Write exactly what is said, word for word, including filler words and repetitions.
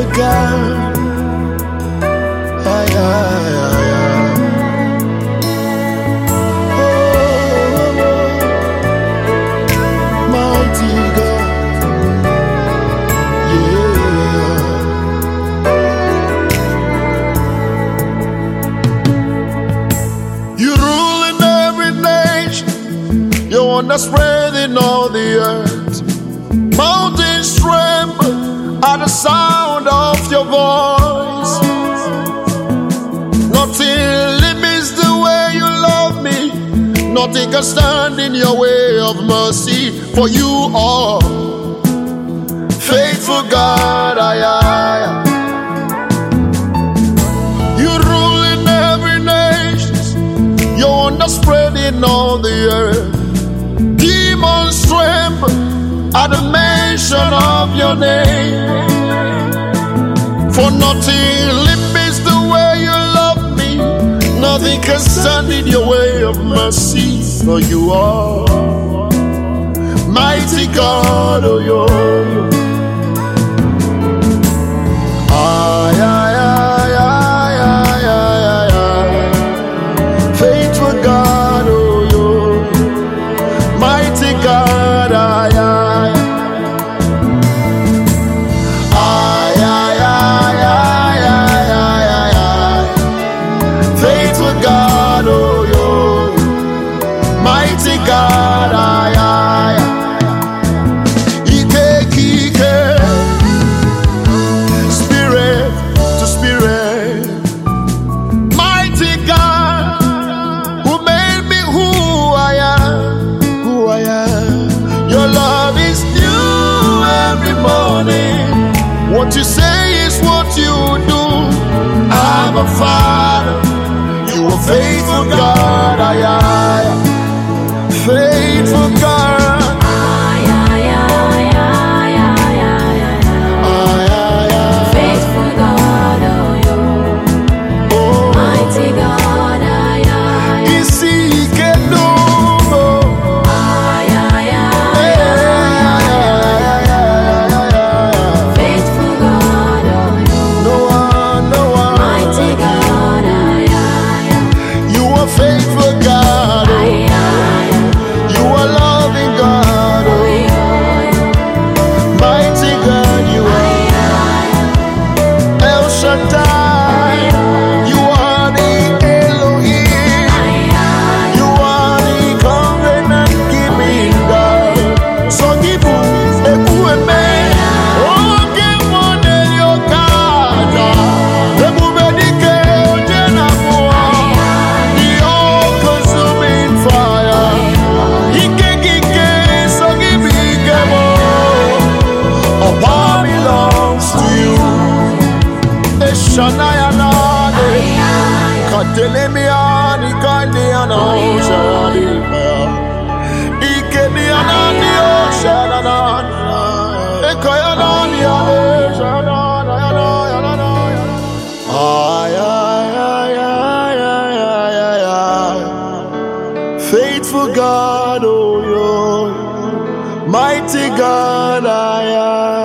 God. Ay, ay, ay, ay. Oh, mighty God. Yeah. You rule in every nation. You want to spread in all the earth. Mountains tremble at the sound of your voice. Nothing limits the way you love me. Nothing can stand in your way of mercy. For you are faithful God. I, I. You rule in every nation. You want to spread in all the earth. Demons tremble at the mention of your name. For nothing limits the way you love me. Nothing can stand in your way of mercy. For you are mighty God, oh yo. Ay, ay, ay, ay, ay, ay, ay. Faithful God, oh yo. Mighty God, ay, ay. Ay, ay, ay, ay, ay, ay, ay. Faithful God, oh yo. Mighty God, ay, ay. Ike, Ike. Spirit to spirit. Mighty God, who made me who I am, who I am. Your love is new every morning. What you say is what you do. I'm a father. You are faithful God. I am faithful God. Ay, ay, ay, ay, ay, ay, ay. Ay, ay, ay. Faithful God, oh you. Oh. Mighty God, ay, ay. Isi que no. Ay, ay, ay, Ay, ay, ay, ay, ay, ay, ay. faithful God, oh you. No one, no one. Mighty God, ay, ay, You are faithful God. ay, ay, You are loving God. oh you. Mighty God, you are El Shaddai. You are the Elohim. You are the covenant keeping God. So give us a good man. Oh, give one in your God. The Mubedike Ojenabua. The all-consuming fire. Ike, Ike, so give me Gemo. All power belongs to you. Eshanaya Nade. Katelemiani Kandiana Oshadi. Ike Nianani Oshadana. Ekoyanani Oshadana. Ay, ay, ay, ay, ay, ay, ay, ay. Faithful God, oh yo. Mighty God, I am.